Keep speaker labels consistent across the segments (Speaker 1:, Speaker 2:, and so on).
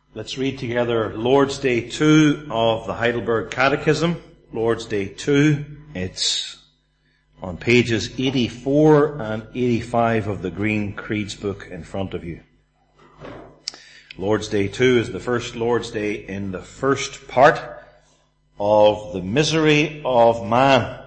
Speaker 1: Let's read together Lord's Day 2 of the Heidelberg Catechism. Lord's Day 2. It's on pages 84 and 85 of the Green Creeds book in front of you. Lord's Day 2 is the first Lord's Day in the first part of the misery of man.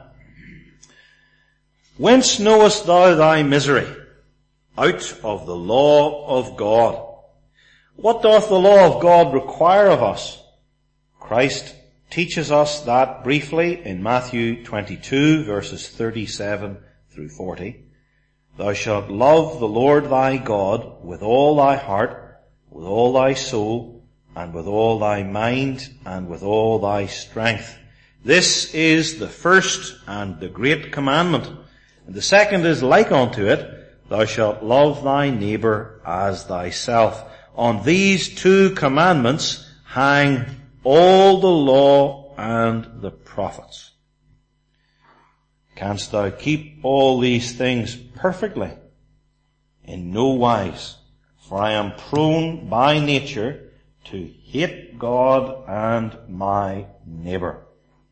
Speaker 1: Whence knowest thou thy misery? Out of the law of God. What doth the law of God require of us? Christ teaches us that briefly in Matthew 22 verses 37 through 40. Thou shalt love the Lord thy God with all thy heart, with all thy soul, and with all thy mind, and with all thy strength. This is the first and the great commandment. And the second is like unto it, thou shalt love thy neighbour as thyself. On these two commandments hang all the law and the prophets. Canst thou keep all these things perfectly? In no wise, for I am prone by nature to hate God and my neighbour.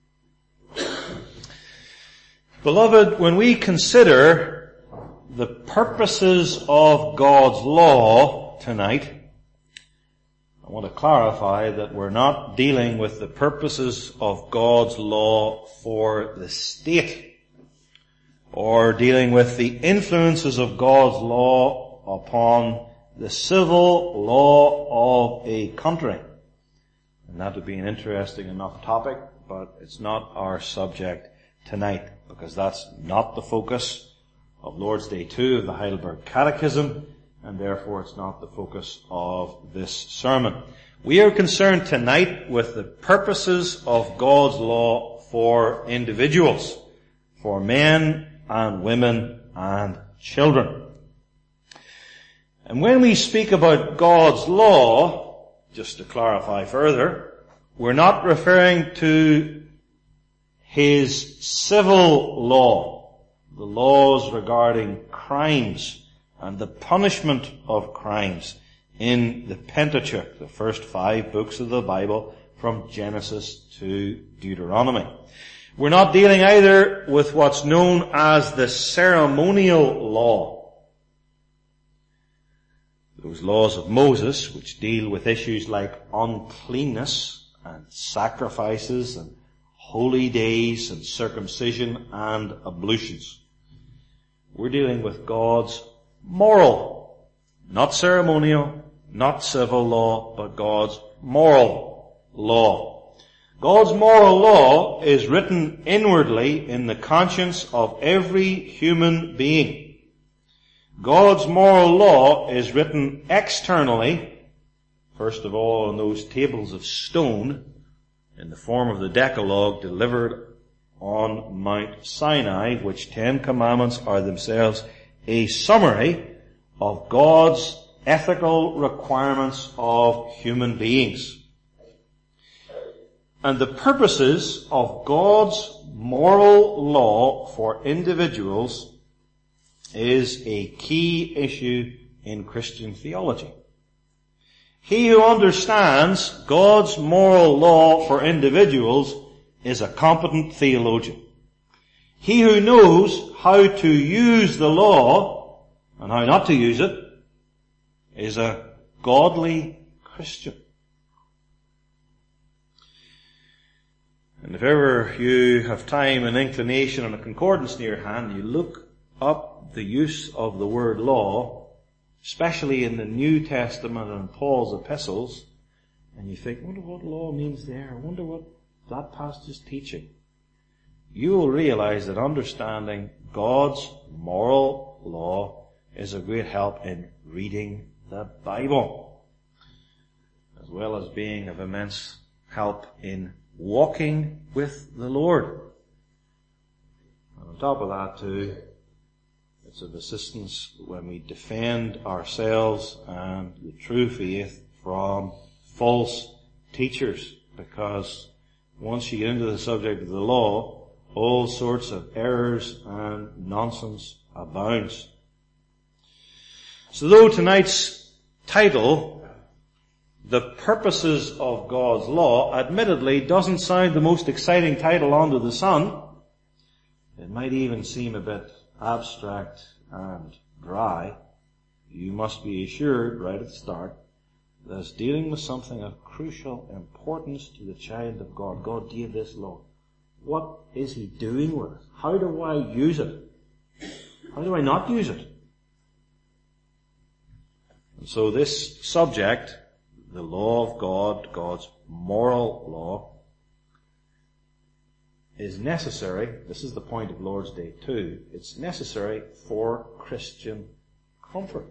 Speaker 1: Beloved, when we consider the purposes of God's law tonight, I want to clarify that we're not dealing with the purposes of God's law for the state, or dealing with the influences of God's law upon the civil law of a country. And that would be an interesting enough topic, but it's not our subject tonight, because that's not the focus of Lord's Day 2 of the Heidelberg Catechism, and therefore it's not the focus of this sermon. We are concerned tonight with the purposes of God's law for individuals, for men and women and children. And when we speak about God's law, just to clarify further, we're not referring to His civil law, the laws regarding crimes and the punishment of crimes in the Pentateuch, the first 5 books of the Bible from Genesis to Deuteronomy. We're not dealing either with what's known as the ceremonial law, those laws of Moses which deal with issues like uncleanness and sacrifices and holy days and circumcision and ablutions. We're dealing with God's moral, not ceremonial, not civil law, but God's moral law. God's moral law is written inwardly in the conscience of every human being. God's moral law is written externally, first of all on those tables of stone in the form of the Decalogue delivered on Mount Sinai, which 10 commandments are themselves a summary of God's ethical requirements of human beings. And the purposes of God's moral law for individuals is a key issue in Christian theology. He who understands God's moral law for individuals is a competent theologian. He who knows how to use the law and how not to use it is a godly Christian. And if ever you have time and inclination and a concordance near hand, you look up the use of the word law, especially in the New Testament and Paul's epistles, and you think, I wonder what law means there. I wonder what that passage is teaching. You will realize that understanding God's moral law is a great help in reading the Bible, as well as being of immense help in walking with the Lord. And on top of that too, it's of assistance when we defend ourselves and the true faith from false teachers, because once you get into the subject of the law, all sorts of errors and nonsense abounds. So though tonight's title The Purposes of God's Law, admittedly, doesn't sound the most exciting title under the sun. It might even seem a bit abstract and dry. You must be assured right at the start that it's dealing with something of crucial importance to the child of God. God gave this law. What is He doing with it? How do I use it? How do I not use it? And so this subject, the law of God, God's moral law, is necessary. This is the point of Lord's Day 2. It's necessary for Christian comfort.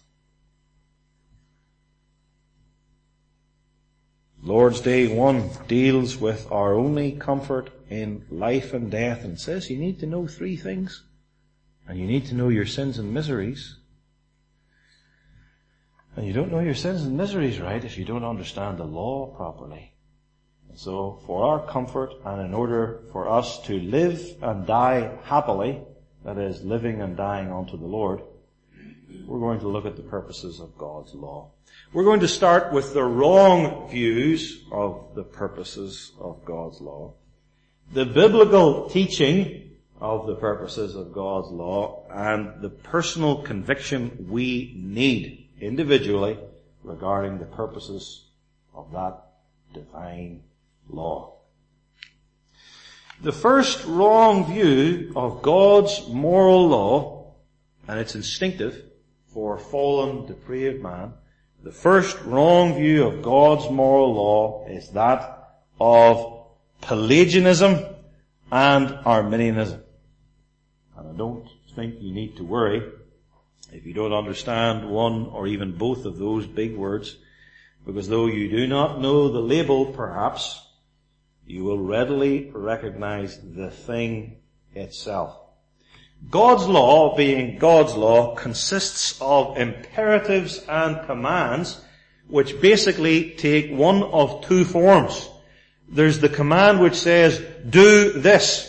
Speaker 1: Lord's Day 1 deals with our only comfort in life and death, and says you need to know 3 things. And you need to know your sins and miseries. And you don't know your sins and miseries right if you don't understand the law properly. And so, for our comfort and in order for us to live and die happily, that is, living and dying unto the Lord, we're going to look at the purposes of God's law. We're going to start with the wrong views of the purposes of God's law. The biblical teaching of the purposes of God's law and the personal conviction we need individually regarding the purposes of that divine law. The first wrong view of God's moral law, and it's instinctive for fallen, depraved man, the first wrong view of God's moral law is that of Pelagianism and Arminianism. And I don't think you need to worry if you don't understand one or even both of those big words, because though you do not know the label perhaps, you will readily recognize the thing itself. God's law, being God's law, consists of imperatives and commands which basically take one of 2 forms. There's the command which says, do this.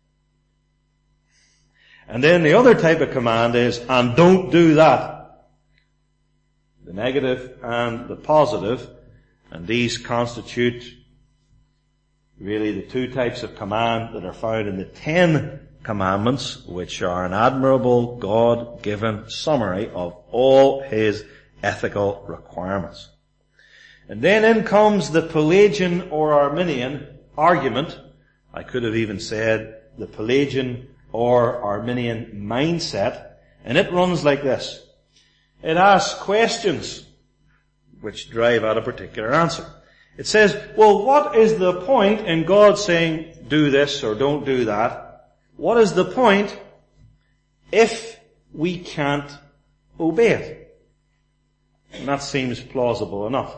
Speaker 1: And then the other type of command is, and don't do that. The negative and the positive, and these constitute really the 2 types of command that are found in the 10 Commandments, which are an admirable God-given summary of all His ethical requirements. And then in comes the Pelagian or Arminian argument. I could have even said the Pelagian or Arminian mindset, and it runs like this. It asks questions which drive at a particular answer. It says, well, what is the point in God saying, do this or don't do that? What is the point if we can't obey it? And that seems plausible enough.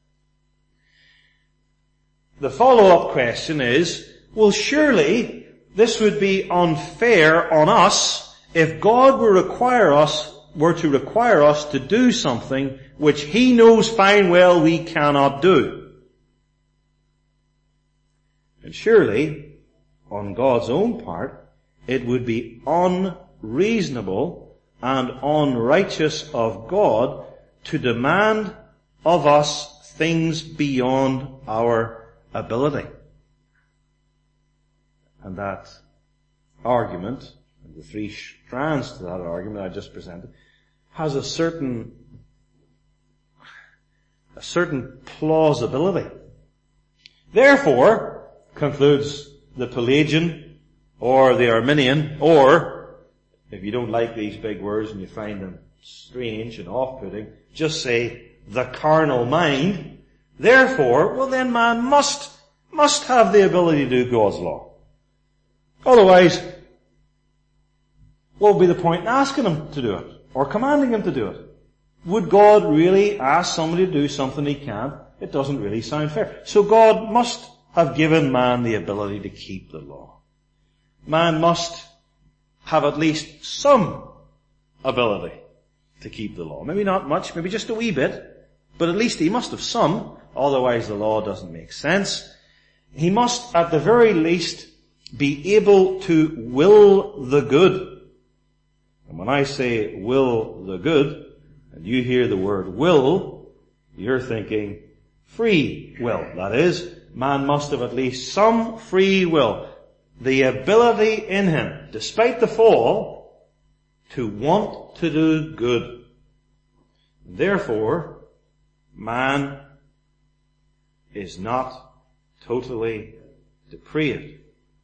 Speaker 1: The follow-up question is, well, surely this would be unfair on us if God were to require us to do something which He knows fine well we cannot do. And surely, on God's own part, it would be unreasonable and unrighteous of God to demand of us things beyond our ability. And that argument, and the 3 strands to that argument I just presented, has a certain plausibility. Therefore, concludes the Pelagian or the Arminian, or, if you don't like these big words and you find them strange and off-putting, just say, the carnal mind. Therefore, well then man must have the ability to do God's law. Otherwise, what would be the point in asking him to do it? Or commanding him to do it? Would God really ask somebody to do something he can't? It doesn't really sound fair. So God must have given man the ability to keep the law. Man must have at least some ability to keep the law. Maybe not much, maybe just a wee bit, but at least he must have some, otherwise the law doesn't make sense. He must, at the very least, be able to will the good. And when I say will the good, and you hear the word will, you're thinking, free will. That is, man must have at least some free will. The ability in him, despite the fall, to want to do good. Therefore, man is not totally depraved.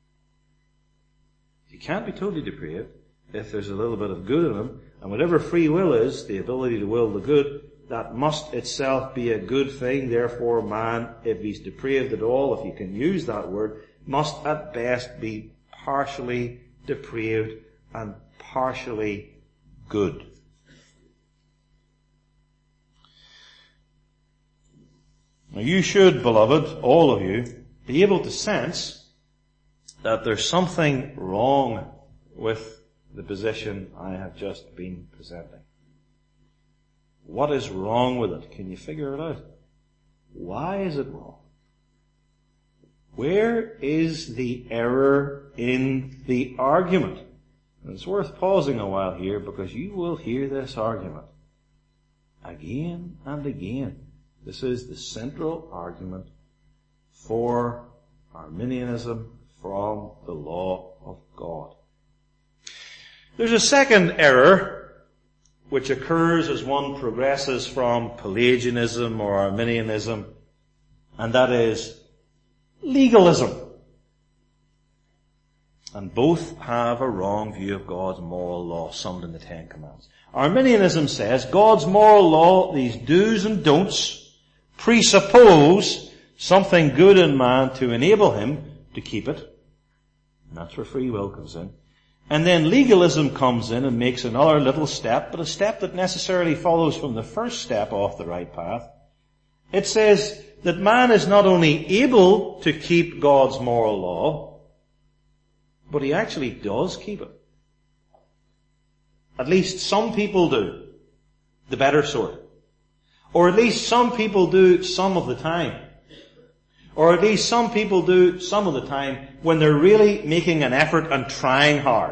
Speaker 1: He can't be totally depraved if there's a little bit of good in him, and whatever free will is, the ability to will the good, that must itself be a good thing. Therefore, man, if he's depraved at all, if you can use that word, must at best be partially depraved and partially good. Now you should, beloved, all of you, be able to sense that there's something wrong with the position I have just been presenting. What is wrong with it? Can you figure it out? Why is it wrong? Where is the error in the argument? And it's worth pausing a while here because you will hear this argument again and again. This is the central argument for Arminianism from the law of God. There's a second error which occurs as one progresses from Pelagianism or Arminianism, and that is legalism. And both have a wrong view of God's moral law summed in the Ten Commandments. Arminianism says God's moral law, these do's and don'ts, presuppose something good in man to enable him to keep it. And that's where free will comes in. And then legalism comes in and makes another little step, but a step that necessarily follows from the first step off the right path. It says that man is not only able to keep God's moral law, but he actually does keep it. At least some people do. The better sort. Or at least some people do some of the time. Or at least some people do some of the time when they're really making an effort and trying hard.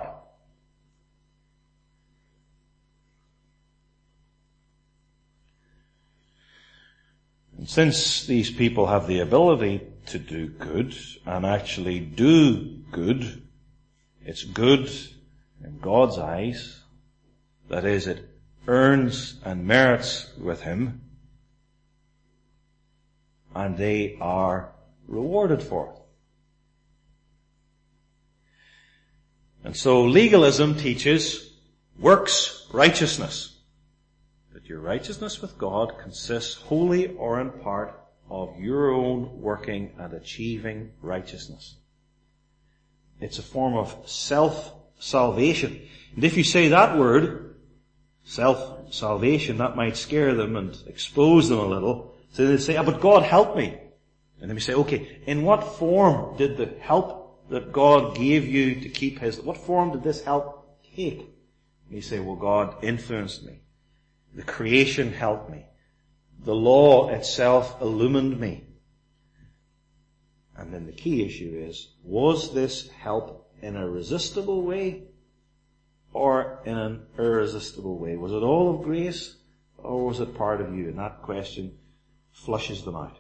Speaker 1: And since these people have the ability to do good and actually do good, it's good in God's eyes. That is, it earns and merits with Him. And they are rewarded for it. And so legalism teaches works righteousness. That your righteousness with God consists wholly or in part of your own working and achieving righteousness. It's a form of self-salvation. And if you say that word, self-salvation, that might scare them and expose them a little. So they say, but God help me. And then we say, okay, in what form did the help that God gave you to keep what form did this help take? And you say, well, God influenced me. The creation helped me. The law itself illumined me. And then the key issue is, was this help in a resistible way or in an irresistible way? Was it all of grace or was it part of you? And that question flushes them out.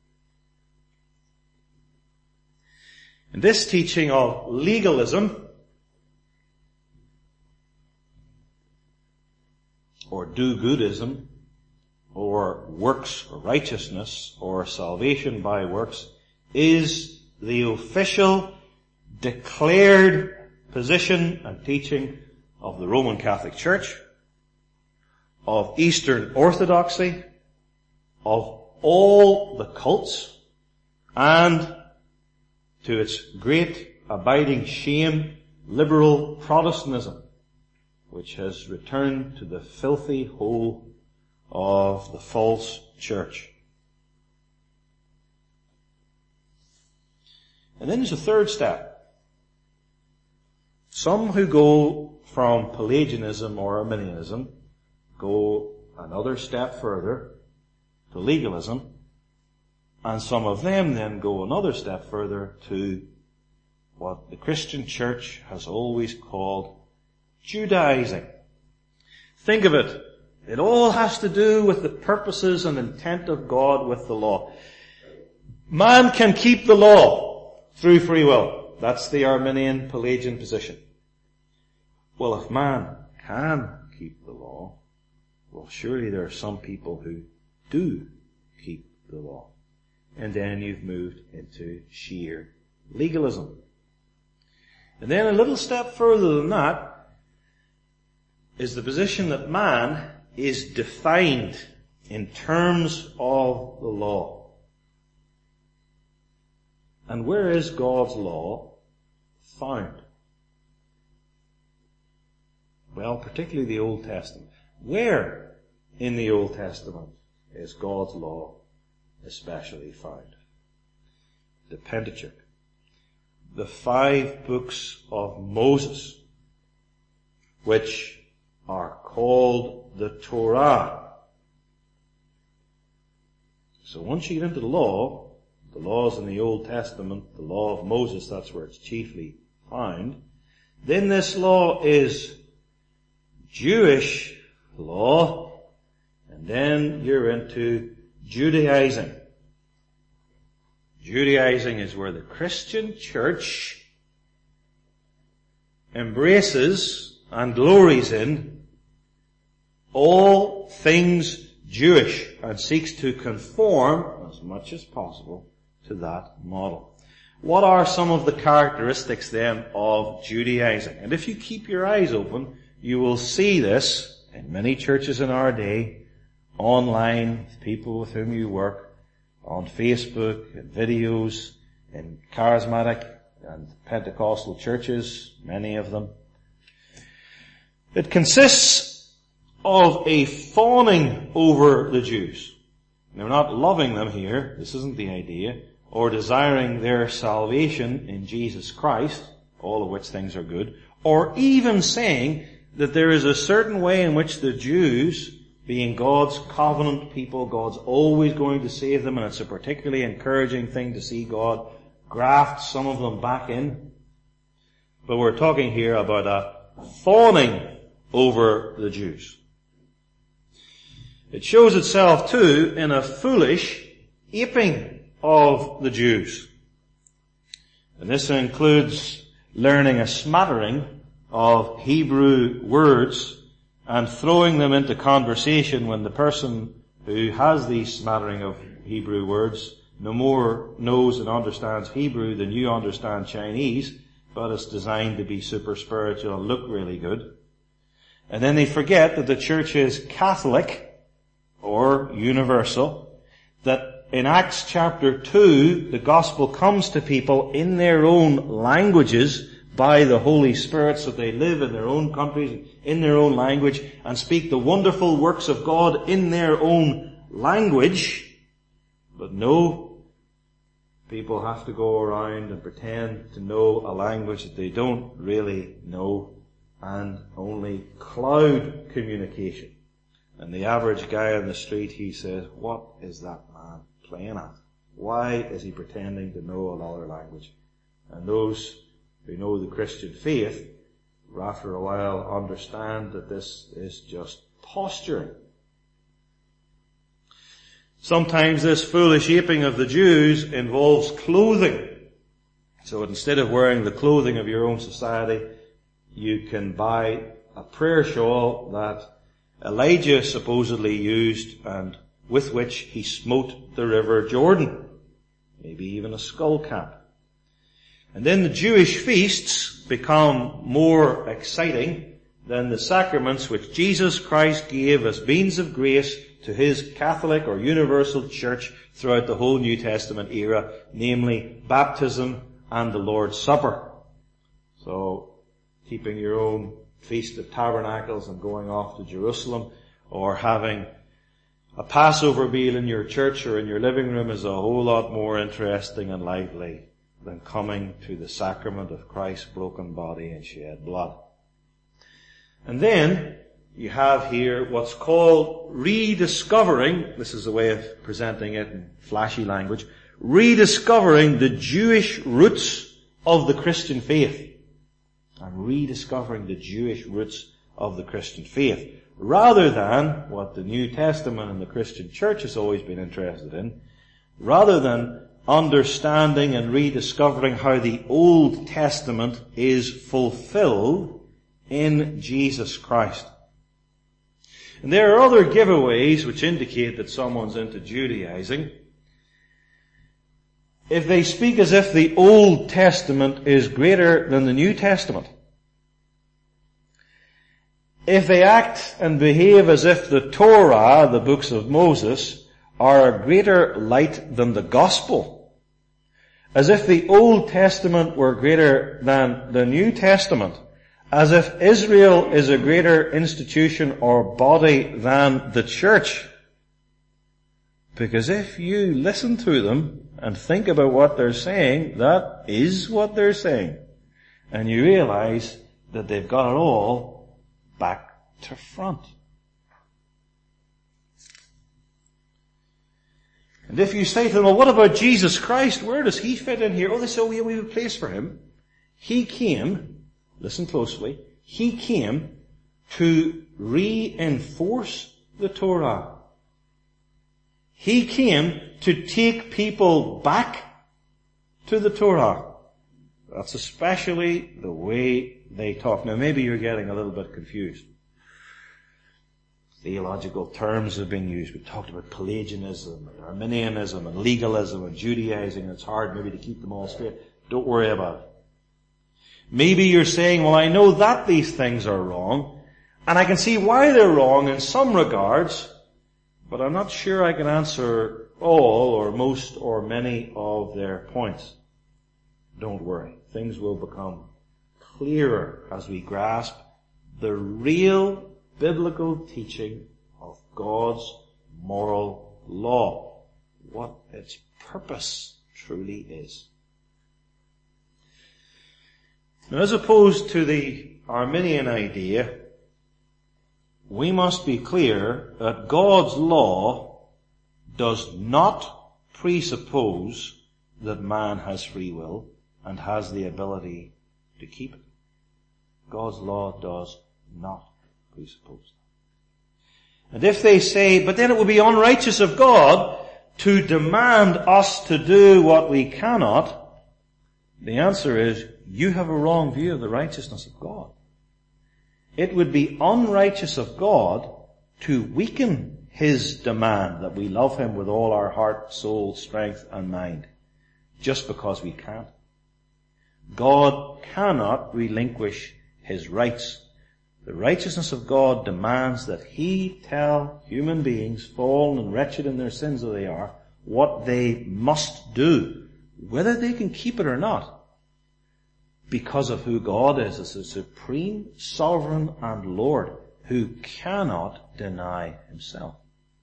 Speaker 1: And this teaching of legalism, or do-goodism, or works or righteousness, or salvation by works, is the official, declared position and teaching of the Roman Catholic Church, of Eastern Orthodoxy, of all the cults, and to its great abiding shame, liberal Protestantism, which has returned to the filthy hole of the false church. And then there's a third step. Some who go from Pelagianism or Arminianism go another step further to legalism, and some of them then go another step further to what the Christian church has always called Judaizing. Think of it It all has to do with the purposes and intent of God with the law. Man can keep the law through free will. That's the Arminian Pelagian position. Well, if man can keep the law, well, surely there are some people who do keep the law. And then you've moved into sheer legalism. And then a little step further than that is the position that man is defined in terms of the law. And where is God's law found? Well, particularly the Old Testament. Where in the Old Testament is God's law especially found? The Pentateuch. The 5 books of Moses, which are called the Torah. So once you get into the laws in the Old Testament, the law of Moses, that's where it's chiefly found. Then this law is Jewish law, and then you're into Judaizing. Judaizing is where the Christian church embraces and glories in all things Jewish and seeks to conform as much as possible to that model. What are some of the characteristics then of Judaizing? And if you keep your eyes open, you will see this in many churches in our day, online, people with whom you work, on Facebook, in videos, in charismatic and Pentecostal churches, many of them. It consists of a fawning over the Jews. They're not loving them here, this isn't the idea, or desiring their salvation in Jesus Christ, all of which things are good, or even saying that there is a certain way in which the Jews, being God's covenant people, God's always going to save them, and it's a particularly encouraging thing to see God graft some of them back in. But we're talking here about a fawning over the Jews. It shows itself too in a foolish aping of the Jews. And this includes learning a smattering of Hebrew words and throwing them into conversation when the person who has these smattering of Hebrew words no more knows and understands Hebrew than you understand Chinese, but it's designed to be super spiritual and look really good. And then they forget that the church is Catholic or universal, that in Acts chapter 2, the gospel comes to people in their own languages by the Holy Spirit, so they live in their own countries, in their own language, and speak the wonderful works of God in their own language. But no, people have to go around and pretend to know a language that they don't really know, and only cloud communication. And the average guy on the street, he says, what is that man playing at? Why is he pretending to know another language? And those who know the Christian faith, after a while, understand that this is just posturing. Sometimes this foolish aping of the Jews involves clothing. So instead of wearing the clothing of your own society, you can buy a prayer shawl that Elijah supposedly used and with which he smote the river Jordan. Maybe even a skull cap. And then the Jewish feasts become more exciting than the sacraments which Jesus Christ gave as means of grace to his Catholic or universal church throughout the whole New Testament era, namely baptism and the Lord's Supper. So, keeping your own Feast of Tabernacles and going off to Jerusalem, or having a Passover meal in your church or in your living room is a whole lot more interesting and lively than coming to the sacrament of Christ's broken body and shed blood. And then you have here what's called rediscovering, this is a way of presenting it in flashy language, rediscovering the Jewish roots of the Christian faith. I'm rediscovering the Jewish roots of the Christian faith. rather than what the New Testament and the Christian church has always been interested in, rather than understanding and rediscovering how the Old Testament is fulfilled in Jesus Christ. And there are other giveaways which indicate that someone's into Judaizing. If they speak as if the Old Testament is greater than the New Testament, if they act and behave as if the Torah, the books of Moses, are a greater light than the gospel, as if the Old Testament were greater than the New Testament, as if Israel is a greater institution or body than the church. Because if you listen to them and think about what they're saying, that is what they're saying. And you realize that they've got it all back to front. And if you say to them, well, what about Jesus Christ? Where does he fit in here? Oh, they say, oh, we have a place for him. He came, listen closely, he came to reinforce the Torah. He came to take people back to the Torah. That's especially the way they talk. Now maybe you're getting a little bit confused. Theological terms have been used. We've talked about Pelagianism and Arminianism and legalism and Judaizing, and it's hard maybe to keep them all straight. Don't worry about it. Maybe you're saying, well, I know that these things are wrong, and I can see why they're wrong in some regards, but I'm not sure I can answer all or most or many of their points. Don't worry. Things will become clearer as we grasp the real biblical teaching of God's moral law, what its purpose truly is. Now, as opposed to the Arminian idea, we must be clear that God's law does not presuppose that man has free will and has the ability to keep it. God's law does not presuppose that. And if they say, but then it would be unrighteous of God to demand us to do what we cannot, the answer is, you have a wrong view of the righteousness of God. It would be unrighteous of God to weaken his demand that we love him with all our heart, soul, strength, and mind, just because we can't. God cannot relinquish his rights. The righteousness of God demands that he tell human beings, fallen and wretched in their sins as they are, what they must do, whether they can keep it or not, because of who God is as the supreme sovereign and Lord who cannot deny himself.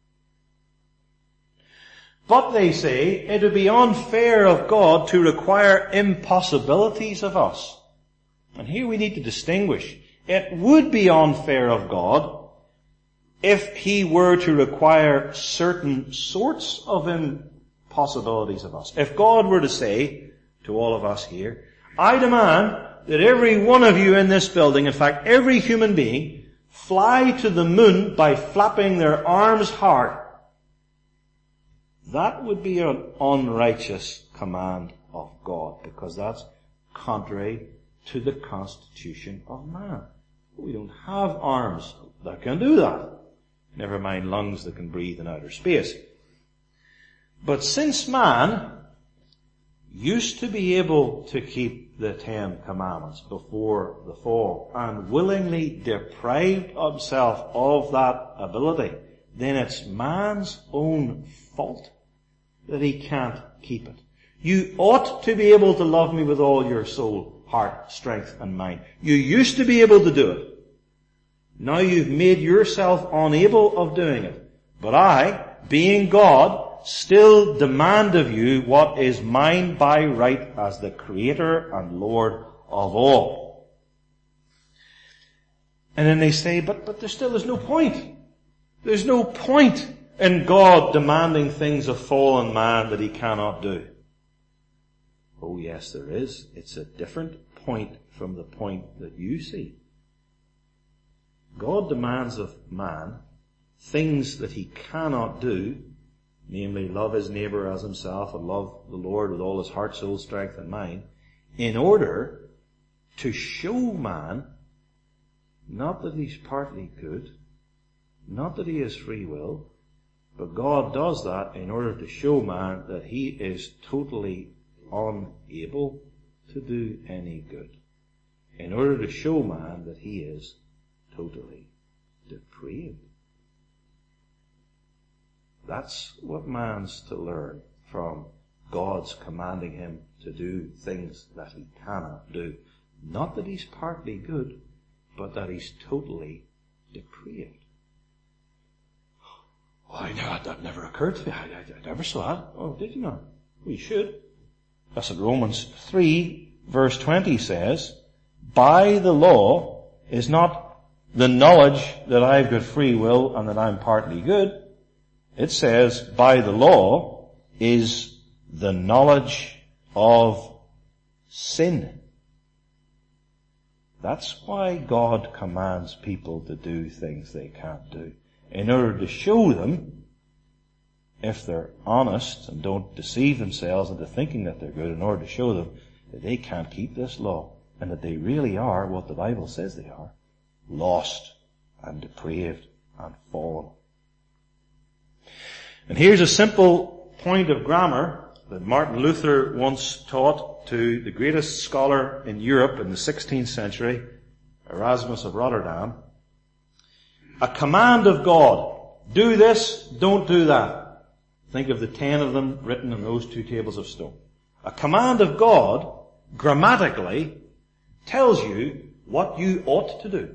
Speaker 1: But they say it would be unfair of God to require impossibilities of us. And here we need to distinguish. It would be unfair of God if he were to require certain sorts of impossibilities of us. If God were to say to all of us here, I demand that every one of you in this building, in fact every human being, fly to the moon by flapping their arms hard. That would be an unrighteous command of God, because that's contrary to the constitution of man. We don't have arms that can do that. Never mind lungs that can breathe in outer space. But since man used to be able to keep the 10 Commandments before the fall and willingly deprived himself of that ability, then it's man's own fault that he can't keep it. You ought to be able to love me with all your soul, heart, strength, and mind. You used to be able to do it. Now you've made yourself unable of doing it. But I, being God, still demand of you what is mine by right as the Creator and Lord of all. And then they say, but there still is no point. There's no point in God demanding things of fallen man that he cannot do. Oh yes, there is. It's a different point from the point that you see. God demands of man things that he cannot do, namely love his neighbour as himself and love the Lord with all his heart, soul, strength and mind, in order to show man not that he's partly good, not that he has free will, but God does that in order to show man that he is totally unable to do any good. In order to show man that he is totally depraved. That's what man's to learn from God's commanding him to do things that he cannot do. Not that he's partly good, but that he's totally depraved. Why, that never occurred to me. I never saw that. Oh, did you not? Well, you should. That's what Romans 3 verse 20 says. By the law is not the knowledge that I've got free will and that I'm partly good. It says by the law is the knowledge of sin. That's why God commands people to do things they can't do. In order to show them, if they're honest and don't deceive themselves into thinking that they're good, in order to show them that they can't keep this law and that they really are what the Bible says they are, lost and depraved and fallen. And here's a simple point of grammar that Martin Luther once taught to the greatest scholar in Europe in the 16th century, Erasmus of Rotterdam. A command of God. Do this, don't do that. Think of the 10 of them written on those 2 tables of stone. A command of God, grammatically, tells you what you ought to do.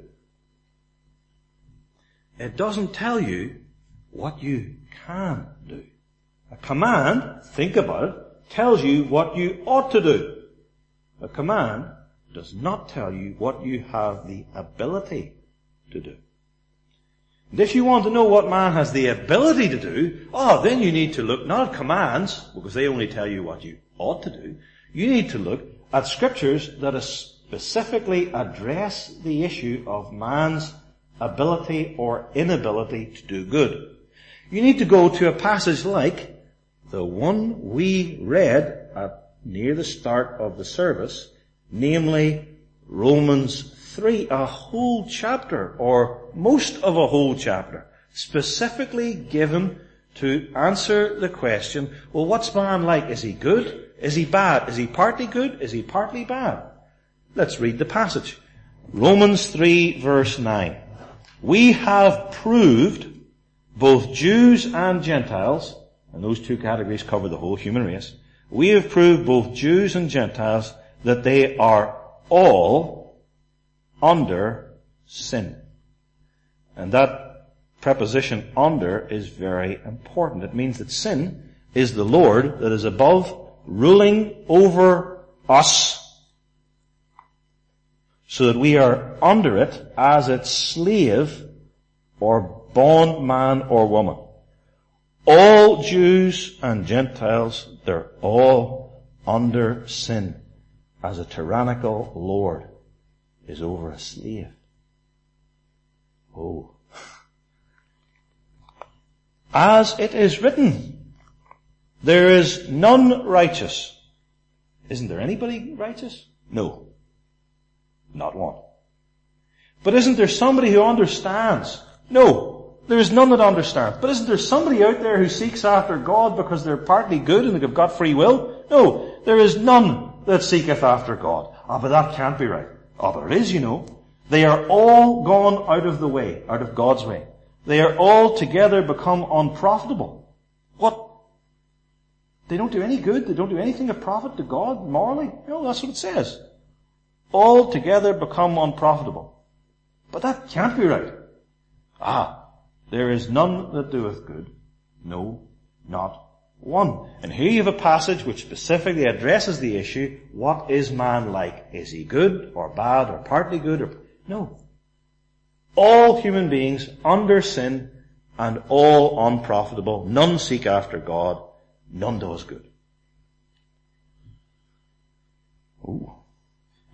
Speaker 1: It doesn't tell you what you can do. A command, think about it, tells you what you ought to do. A command does not tell you what you have the ability to do. And if you want to know what man has the ability to do, then you need to look not at commands, because they only tell you what you ought to do. You need to look at scriptures that specifically address the issue of man's ability or inability to do good. You need to go to a passage like the one we read near the start of the service, namely Romans 3, a whole chapter, or most of a whole chapter, specifically given to answer the question, well, what's man like? Is he good? Is he bad? Is he partly good? Is he partly bad? Let's read the passage. Romans 3 verse 9. We have proved, both Jews and Gentiles, and those 2 categories cover the whole human race, we have proved both Jews and Gentiles that they are all under sin. And that preposition under is very important. It means that sin is the Lord that is above, ruling over us, so that we are under it as its slave or bondman or woman. All Jews and Gentiles, they're all under sin as a tyrannical Lord is over a slave. Oh. As it is written, there is none righteous. Isn't there anybody righteous? No. Not one. But isn't there somebody who understands? No. There is none that understands. But isn't there somebody out there who seeks after God because they're partly good and they've got free will? No. There is none that seeketh after God. But that can't be right. But it is, you know. They are all gone out of the way, out of God's way. They are all together become unprofitable. What? They don't do any good? They don't do anything of profit to God morally? No, that's what it says. All together become unprofitable. But that can't be right. There is none that doeth good. No, not one. And here you have a passage which specifically addresses the issue, what is man like? Is he good or bad or partly good or... No. All human beings under sin and all unprofitable. None seek after God. None does good. Ooh.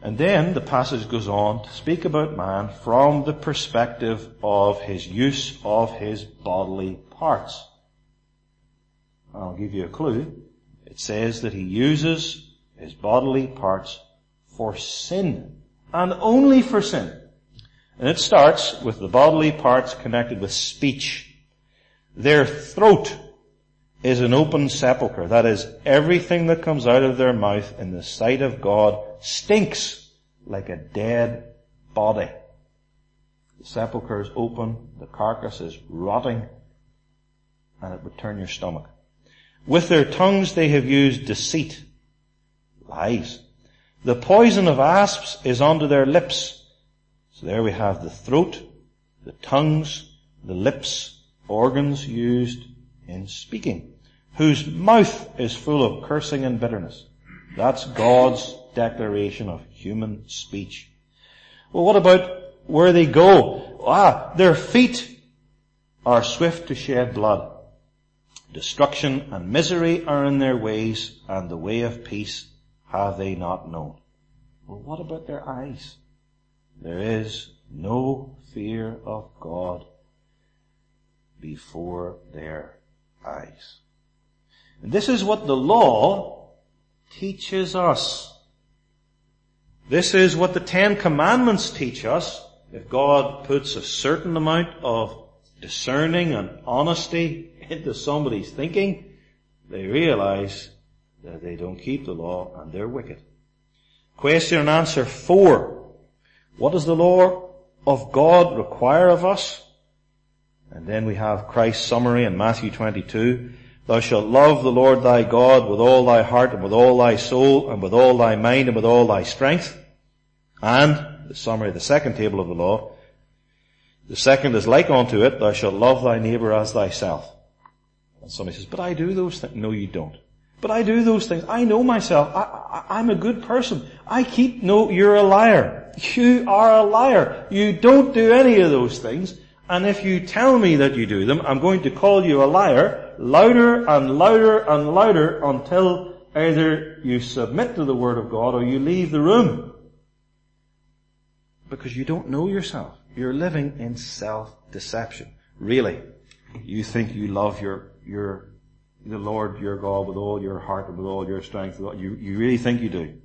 Speaker 1: And then the passage goes on to speak about man from the perspective of his use of his bodily parts. I'll give you a clue. It says that he uses his bodily parts for sin, and only for sin. And it starts with the bodily parts connected with speech. Their throat is an open sepulchre. That is, everything that comes out of their mouth in the sight of God stinks like a dead body. The sepulchre is open, the carcass is rotting, and it would turn your stomach. With their tongues they have used deceit, lies. The poison of asps is under their lips. So there we have the throat, the tongues, the lips, organs used in speaking, whose mouth is full of cursing and bitterness. That's God's declaration of human speech. Well, what about where they go? Their feet are swift to shed blood. Destruction and misery are in their ways, and the way of peace have they not known. Well, what about their eyes? There is no fear of God before their eyes. And this is what the law teaches us. This is what the Ten Commandments teach us. If God puts a certain amount of discerning and honesty into somebody's thinking, they realize that they don't keep the law and they're wicked. Question and answer 4. What does the law of God require of us? And then we have Christ's summary in Matthew 22. Thou shalt love the Lord thy God with all thy heart and with all thy soul and with all thy mind and with all thy strength. And the summary of the second table of the law. The second is like unto it, thou shalt love thy neighbor as thyself. And somebody says, but I do those things. No, you don't. But I do those things. I know myself. I'm a good person. No, you're a liar. You are a liar. You don't do any of those things. And if you tell me that you do them, I'm going to call you a liar louder and louder and louder until either you submit to the Word of God or you leave the room. Because you don't know yourself. You're living in self-deception. Really. You think you love the Lord your God with all your heart and with all your strength. You really think you do.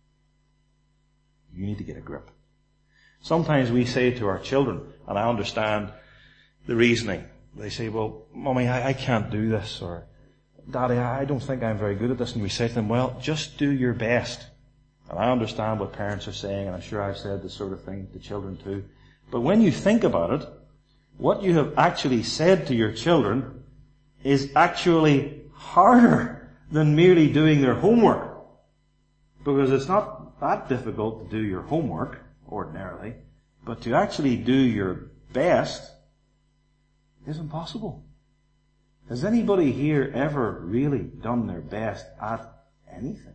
Speaker 1: You need to get a grip. Sometimes we say to our children, and I understand the reasoning. They say, well, Mommy, I can't do this, or Daddy, I don't think I'm very good at this. And we say to them, well, just do your best. And I understand what parents are saying, and I'm sure I've said this sort of thing to children too. But when you think about it, what you have actually said to your children is actually harder than merely doing their homework. Because it's not that difficult to do your homework, ordinarily, but to actually do your best is impossible. Has anybody here ever really done their best at anything?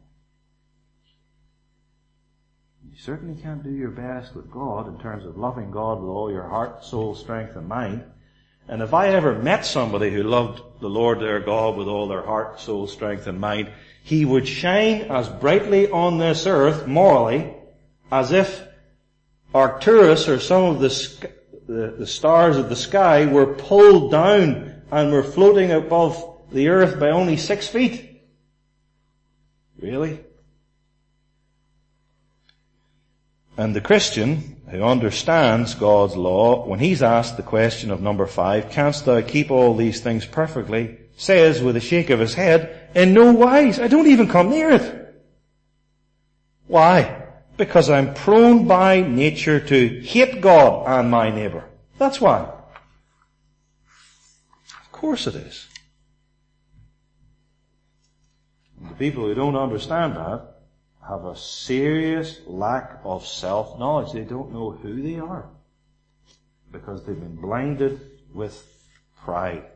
Speaker 1: You certainly can't do your best with God in terms of loving God with all your heart, soul, strength, and mind. And if I ever met somebody who loved the Lord their God with all their heart, soul, strength, and mind, he would shine as brightly on this earth, morally, as if Arcturus or some of the stars of the sky were pulled down and were floating above the earth by only 6 feet. Really? And the Christian who understands God's law, when he's asked the question of number 5, canst thou keep all these things perfectly, says with a shake of his head, in no wise, I don't even come near it. Why? Because I'm prone by nature to hate God and my neighbor. That's why. Of course it is. And the people who don't understand that have a serious lack of self-knowledge. They don't know who they are because they've been blinded with pride.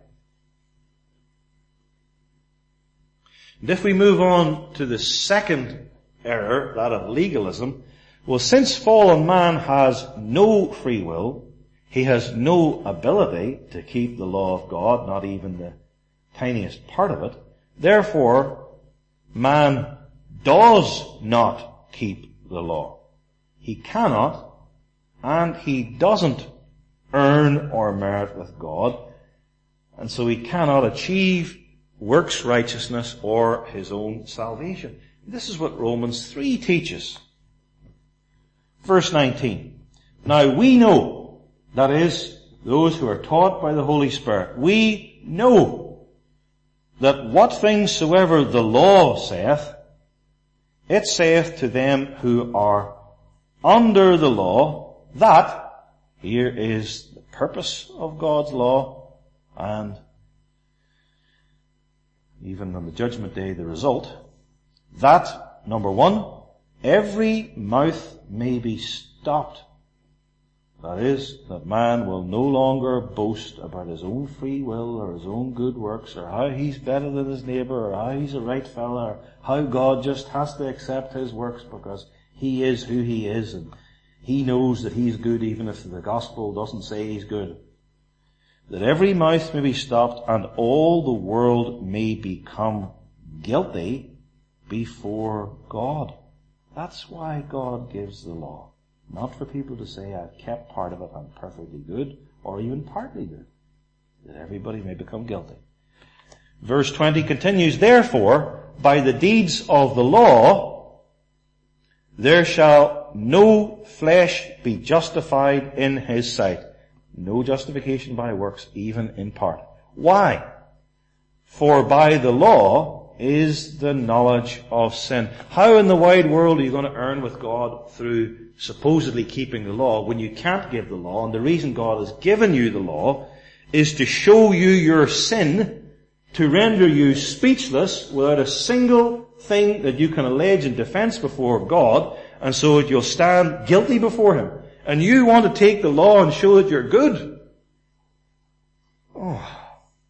Speaker 1: And if we move on to the second error, that of legalism, well, since fallen man has no free will, he has no ability to keep the law of God, not even the tiniest part of it. Therefore, man does not keep the law. he cannot and he doesn't earn or merit with God, and so he cannot achieve works righteousness or his own salvation. This is what Romans 3 teaches. Verse 19. Now we know, that is, those who are taught by the Holy Spirit, we know that what things soever the law saith, it saith to them who are under the law, that, here is the purpose of God's law, and even on the judgment day the result, that, number one, every mouth may be stopped. That is, that man will no longer boast about his own free will or his own good works or how he's better than his neighbor or how he's a right fella or how God just has to accept his works because he is who he is and he knows that he's good even if the gospel doesn't say he's good. That every mouth may be stopped and all the world may become guilty before God. That's why God gives the law. Not for people to say, I've kept part of it, I'm perfectly good, or even partly good. That everybody may become guilty. Verse 20 continues, therefore, by the deeds of the law, there shall no flesh be justified in his sight. No justification by works, even in part. Why? For by the law is the knowledge of sin. How in the wide world are you going to earn with God through supposedly keeping the law when you can't give the law? And the reason God has given you the law is to show you your sin, to render you speechless without a single thing that you can allege in defense before God, and so that you'll stand guilty before Him. And you want to take the law and show that you're good. Oh.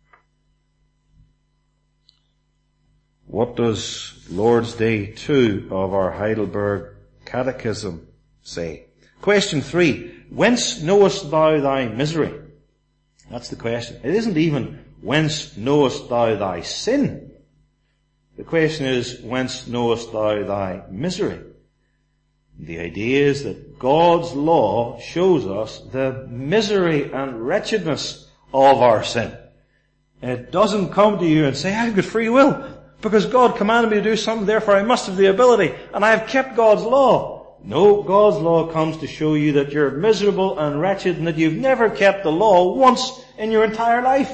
Speaker 1: What does Lord's Day 2 of our Heidelberg Catechism say? Question 3. Whence knowest thou thy misery? That's the question. It isn't even, whence knowest thou thy sin? The question is, whence knowest thou thy misery? The idea is that God's law shows us the misery and wretchedness of our sin. It doesn't come to you and say, I've got free will, because God commanded me to do something, therefore I must have the ability, and I have kept God's law. No, God's law comes to show you that you're miserable and wretched and that you've never kept the law once in your entire life.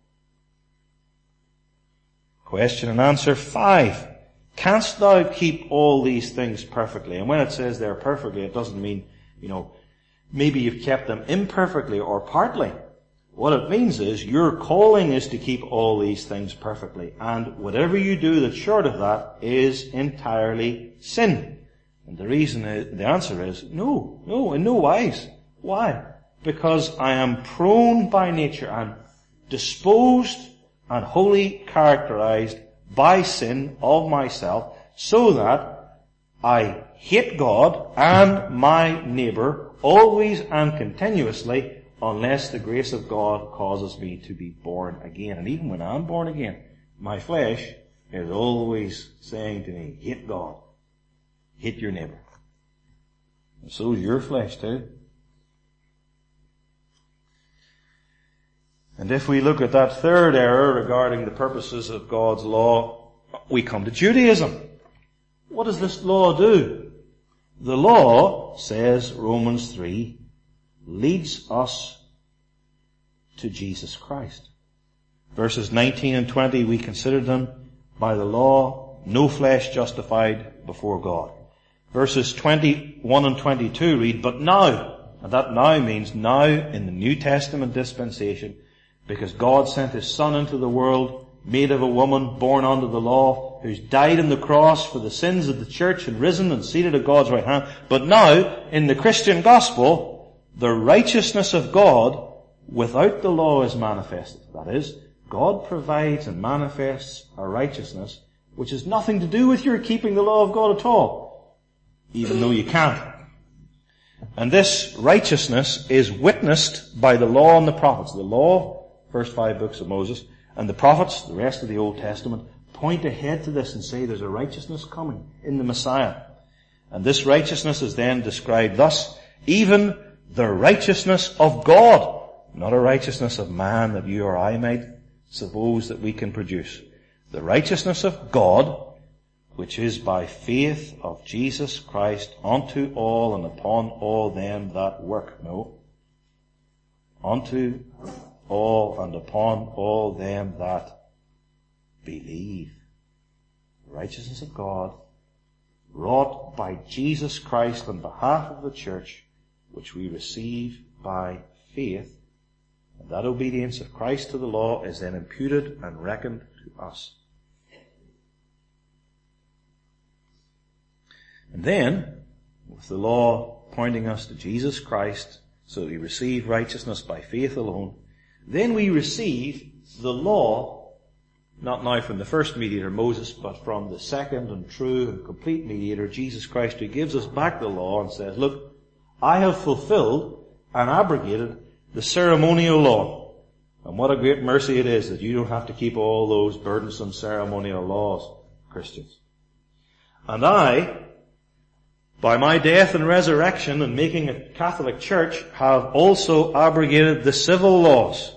Speaker 1: Question and answer 5. Canst thou keep all these things perfectly? And when it says they're perfectly, it doesn't mean, maybe you've kept them imperfectly or partly. What it means is your calling is to keep all these things perfectly. And whatever you do that's short of that is entirely sin. And the answer is no, in no wise. Why? Because I am prone by nature, I'm disposed and wholly characterized by sin of myself, so that I hate God and my neighbor always and continuously, unless the grace of God causes me to be born again. And even when I'm born again, my flesh is always saying to me, hate God, hate your neighbor. And so is your flesh too. And if we look at that third error regarding the purposes of God's law, we come to Judaism. What does this law do? The law, says Romans 3, leads us to Jesus Christ. Verses 19 and 20, we considered them by the law, no flesh justified before God. Verses 21 and 22 read, but now, and that now means now in the New Testament dispensation, because God sent His Son into the world, made of a woman, born under the law, who's died on the cross for the sins of the church and risen and seated at God's right hand. But now, in the Christian gospel, the righteousness of God without the law is manifested. That is, God provides and manifests a righteousness which has nothing to do with your keeping the law of God at all, even though you can't. And this righteousness is witnessed by the law and the prophets. The law, first 5 books of Moses, and the prophets, the rest of the Old Testament, point ahead to this and say there's a righteousness coming in the Messiah. And this righteousness is then described thus: even the righteousness of God, not a righteousness of man that you or I might suppose that we can produce. The righteousness of God, which is by faith of Jesus Christ unto all and upon all them that work. No. Unto all and upon all them that believe. The righteousness of God, wrought by Jesus Christ on behalf of the church, which we receive by faith. And that obedience of Christ to the law is then imputed and reckoned to us. And then, with the law pointing us to Jesus Christ, so that we receive righteousness by faith alone, then we receive the law, not now from the first mediator, Moses, but from the second and true and complete mediator, Jesus Christ, who gives us back the law and says, look, I have fulfilled and abrogated the ceremonial law. And what a great mercy it is that you don't have to keep all those burdensome ceremonial laws, Christians. And I, by my death and resurrection and making a Catholic Church, have also abrogated the civil laws.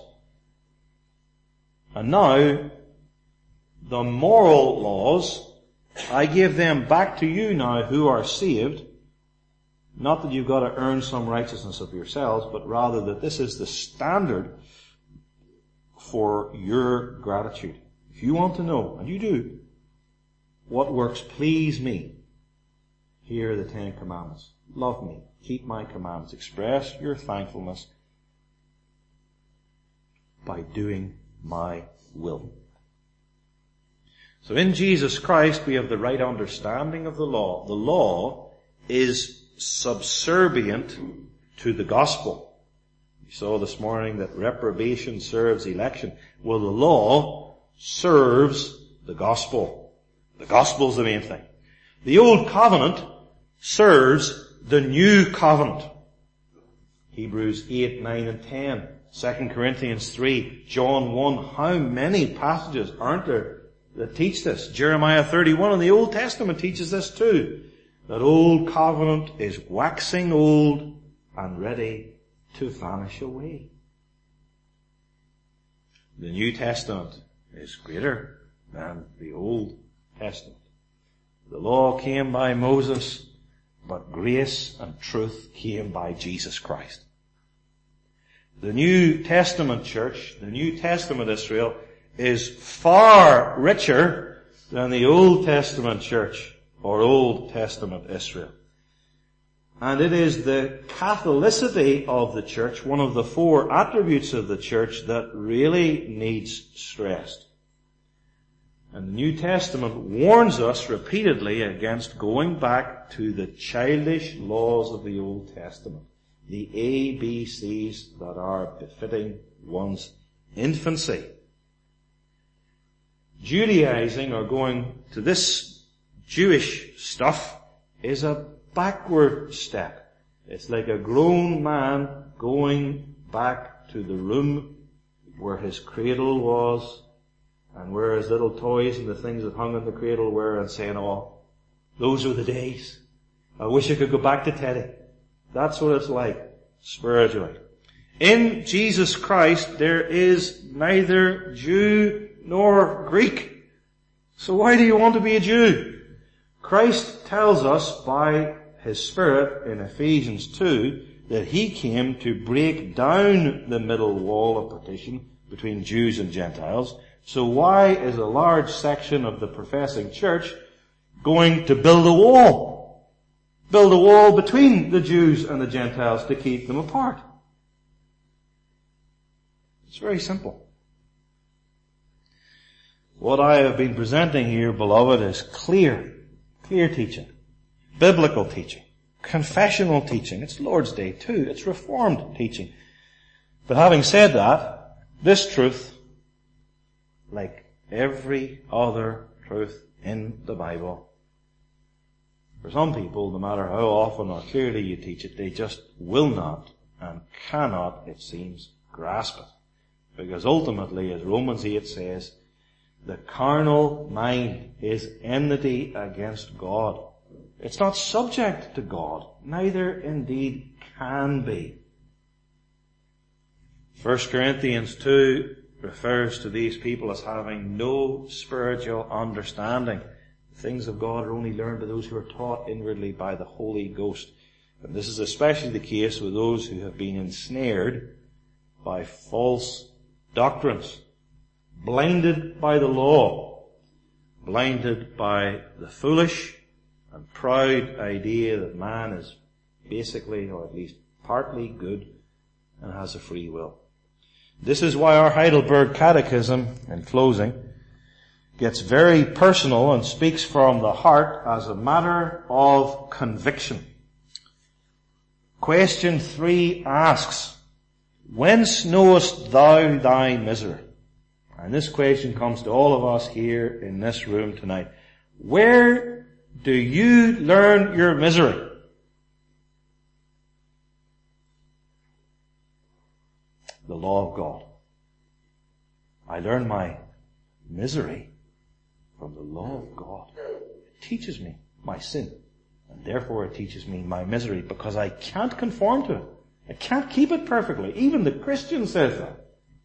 Speaker 1: And now, the moral laws, I give them back to you now who are saved. Not that you've got to earn some righteousness of yourselves, but rather that this is the standard for your gratitude. If you want to know, and you do, what works please me, here are the 10 Commandments. Love me. Keep my commandments. Express your thankfulness by doing my will. So in Jesus Christ we have the right understanding of the law. The law is subservient to the gospel. You saw this morning that reprobation serves election. Well, the law serves the gospel. The gospel's the main thing. The old covenant serves the new covenant. Hebrews 8, 9 and 10. 2 Corinthians 3. John 1. How many passages aren't there that teach this? Jeremiah 31 in the Old Testament teaches this too. That old covenant is waxing old and ready to vanish away. The New Testament is greater than the Old Testament. The law came by Moses, but grace and truth came by Jesus Christ. The New Testament church, the New Testament Israel, is far richer than the Old Testament church or Old Testament Israel. And it is the Catholicity of the church, one of the 4 attributes of the church, that really needs stressed. And the New Testament warns us repeatedly against going back to the childish laws of the Old Testament, the ABCs that are befitting one's infancy. Judaizing, or going to this Jewish stuff, is a backward step. It's like a grown man going back to the room where his cradle was and where his little toys and the things that hung in the cradle were, and saying, oh, those are the days. I wish I could go back to Teddy. That's what it's like spiritually. In Jesus Christ there is neither Jew nor Greek. So why do you want to be a Jew? Christ tells us by His Spirit in Ephesians 2 that He came to break down the middle wall of partition between Jews and Gentiles. So why is a large section of the professing church going to build a wall? Build a wall between the Jews and the Gentiles to keep them apart. It's very simple. What I have been presenting here, beloved, is clear teaching, biblical teaching, confessional teaching. It's Lord's Day too. It's Reformed teaching. But having said that, this truth, like every other truth in the Bible, for some people, no matter how often or clearly you teach it, they just will not and cannot, it seems, grasp it. Because ultimately, as Romans 8 says, the carnal mind is enmity against God. It's not subject to God. Neither indeed can be. 1 Corinthians 2 refers to these people as having no spiritual understanding. The things of God are only learned by those who are taught inwardly by the Holy Ghost. And this is especially the case with those who have been ensnared by false doctrines, blinded by the law, blinded by the foolish and proud idea that man is basically, or at least partly, good and has a free will. This is why our Heidelberg Catechism, in closing, gets very personal and speaks from the heart as a matter of conviction. Question 3 asks, whence knowest thou thy misery? And this question comes to all of us here in this room tonight. Where do you learn your misery? The law of God. I learn my misery from the law of God. It teaches me my sin, and therefore it teaches me my misery, because I can't conform to it. I can't keep it perfectly. Even the Christian says that.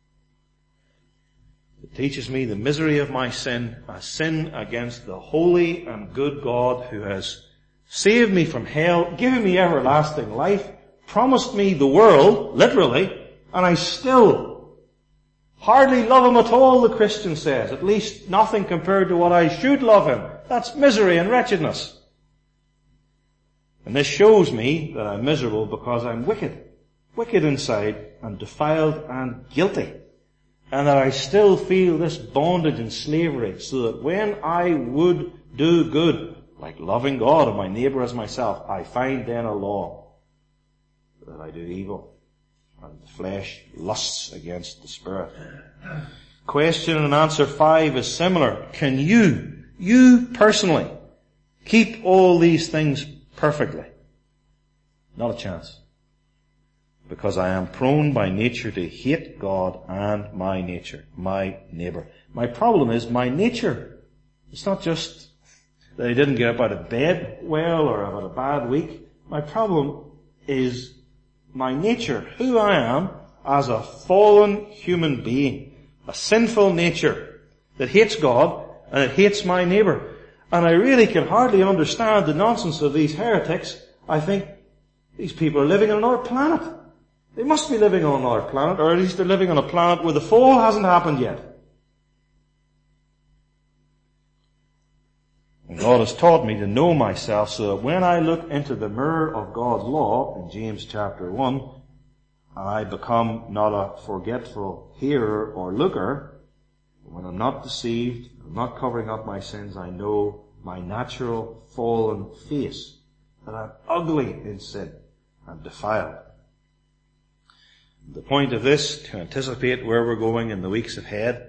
Speaker 1: It teaches me the misery of my sin, a sin against the holy and good God who has saved me from hell, given me everlasting life, promised me the world, literally, and I still hardly love him at all, the Christian says. At least nothing compared to what I should love him. That's misery and wretchedness. And this shows me that I'm miserable because I'm wicked inside and defiled and guilty. And that I still feel this bondage and slavery, so that when I would do good, like loving God and my neighbor as myself, I find then a law that I do evil. And the flesh lusts against the Spirit. Question and answer 5 is similar. Can you personally, keep all these things perfectly? Not a chance. Because I am prone by nature to hate God and my neighbor. My problem is my nature. It's not just that I didn't get up out of bed well or I've had a bad week. My problem is my nature, who I am as a fallen human being, a sinful nature that hates God and it hates my neighbor. And I really can hardly understand the nonsense of these heretics. I think these people are living on another planet. They must be living on another planet, or at least they're living on a planet where the fall hasn't happened yet. And God has taught me to know myself so that when I look into the mirror of God's law in James chapter 1, and I become not a forgetful hearer or looker, when I'm not deceived, I'm not covering up my sins, I know my natural fallen face, that I'm ugly in sin and defiled. The point of this, to anticipate where we're going in the weeks ahead,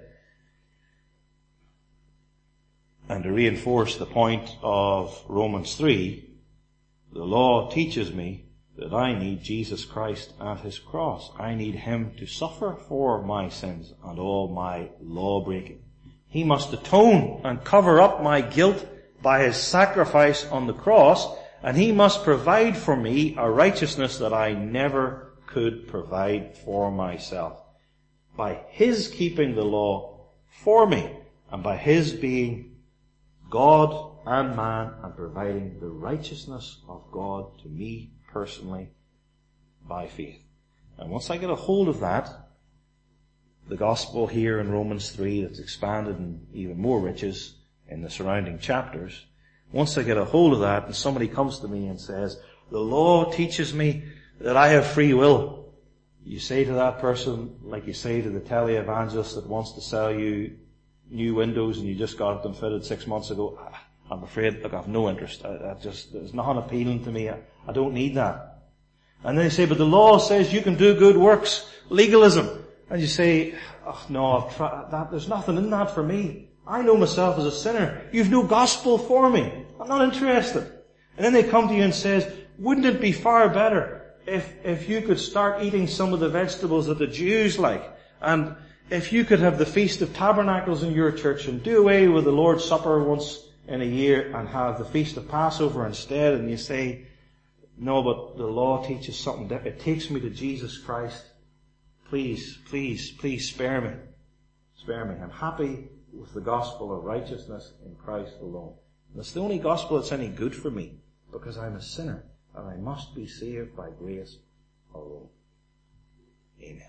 Speaker 1: and to reinforce the point of Romans 3, the law teaches me that I need Jesus Christ and His cross. I need Him to suffer for my sins and all my law breaking. He must atone and cover up my guilt by His sacrifice on the cross, and He must provide for me a righteousness that I never could provide for myself. By His keeping the law for me, and by His being God and man, and providing the righteousness of God to me personally by faith. And once I get a hold of that, the gospel here in Romans 3 that's expanded in even more riches in the surrounding chapters, once I get a hold of that and somebody comes to me and says, the law teaches me that I have free will, you say to that person, like you say to the televangelist that wants to sell you new windows and you just got them fitted 6 months ago, I'm afraid, look, I have no interest. There's nothing appealing to me. I don't need that. And then they say, but the law says you can do good works, legalism. And you say, oh no, I've tried that. There's nothing in that for me. I know myself as a sinner. You've no gospel for me. I'm not interested. And then they come to you and says, wouldn't it be far better if you could start eating some of the vegetables that the Jews like, and if you could have the Feast of Tabernacles in your church and do away with the Lord's Supper once in a year and have the Feast of Passover instead, and you say, no, but the law teaches something different. It takes me to Jesus Christ. Please, please, please spare me. Spare me. I'm happy with the gospel of righteousness in Christ alone. And it's the only gospel that's any good for me, because I'm a sinner and I must be saved by grace alone. Amen.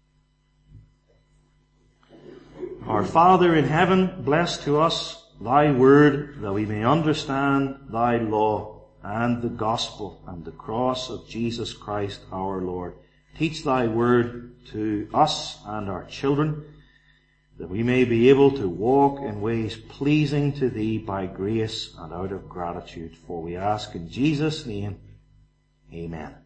Speaker 1: Our Father in heaven, bless to us thy word, that we may understand thy law and the gospel and the cross of Jesus Christ our Lord. Teach thy word to us and our children, that we may be able to walk in ways pleasing to thee by grace and out of gratitude. For we ask in Jesus' name, amen.